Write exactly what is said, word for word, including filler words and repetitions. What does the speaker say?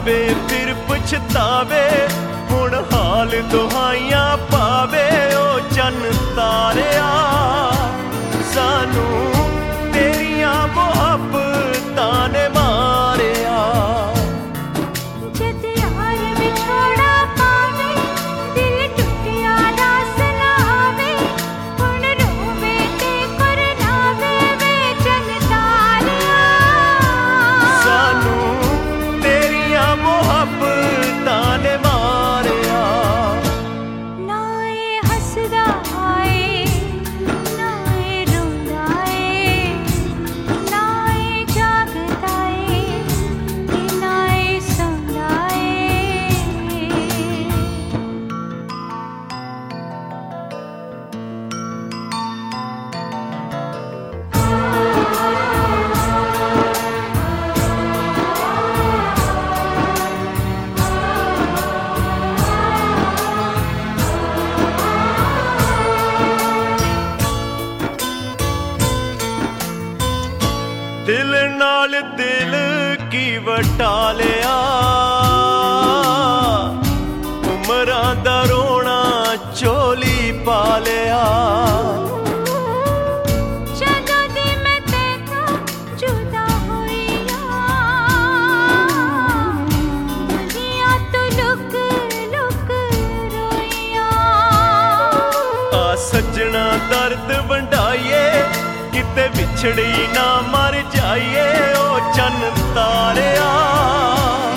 जावे फिर पछतावे, हुण हाल दुहाइयां पावे ओ चन तारिया। सानू तेरियां मुहब्बतां ने मारिया। जद यार विछोड़ा पावे, दिल टुटिया रास ना आवे, हुण रोवे ते करनावे वे चन तारिया। सानू तेरियां मुहब्बतां ने मारिया। ना ए हसदा आए, ना ए रोंदा ए, ना ए जागदा ए, ते ना ए सौंदा ए। दिल नाल दिल की वटा लिया, उमरां दा रोना चोली पा लिया। जदों दी मैं तेथों जुदा होइयां, दुनिया तो लुक लुक रोइयां। आ सजना दर्द वंडाइए, किते विछड़ी ना मर जाइए ओ चन तारिया।